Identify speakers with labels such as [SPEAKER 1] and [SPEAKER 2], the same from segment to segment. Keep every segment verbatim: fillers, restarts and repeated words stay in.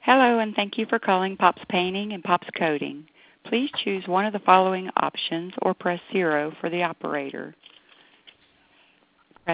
[SPEAKER 1] Hello, and thank you for calling Pops Painting and Pops Coating. Please choose one of the following options or press zero for the operator. Press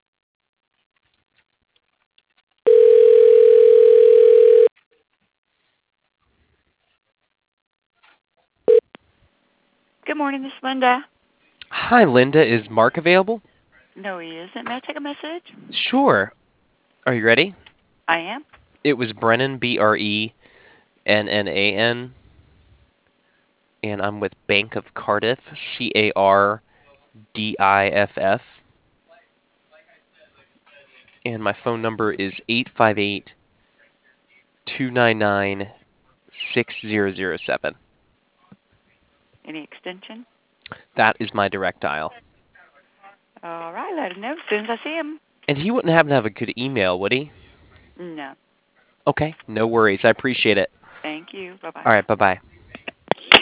[SPEAKER 1] Good morning, this is Linda.
[SPEAKER 2] Hi, Linda. Is Mark available?
[SPEAKER 1] No, he isn't. May I take a message?
[SPEAKER 2] Sure. Are you ready?
[SPEAKER 1] I am.
[SPEAKER 2] It was Brennan, B R E N N A N, and I'm with Bank of Cardiff, C A R D I F F, and my phone number is eight five eight, two nine nine, six zero zero seven.
[SPEAKER 1] Any extension?
[SPEAKER 2] That is my direct dial.
[SPEAKER 1] All right, let him know as soon as I see him.
[SPEAKER 2] And he wouldn't happen to have a good email, would he?
[SPEAKER 1] No.
[SPEAKER 2] Okay, no worries. I appreciate it.
[SPEAKER 1] Thank you. Bye-bye.
[SPEAKER 2] All right, bye-bye.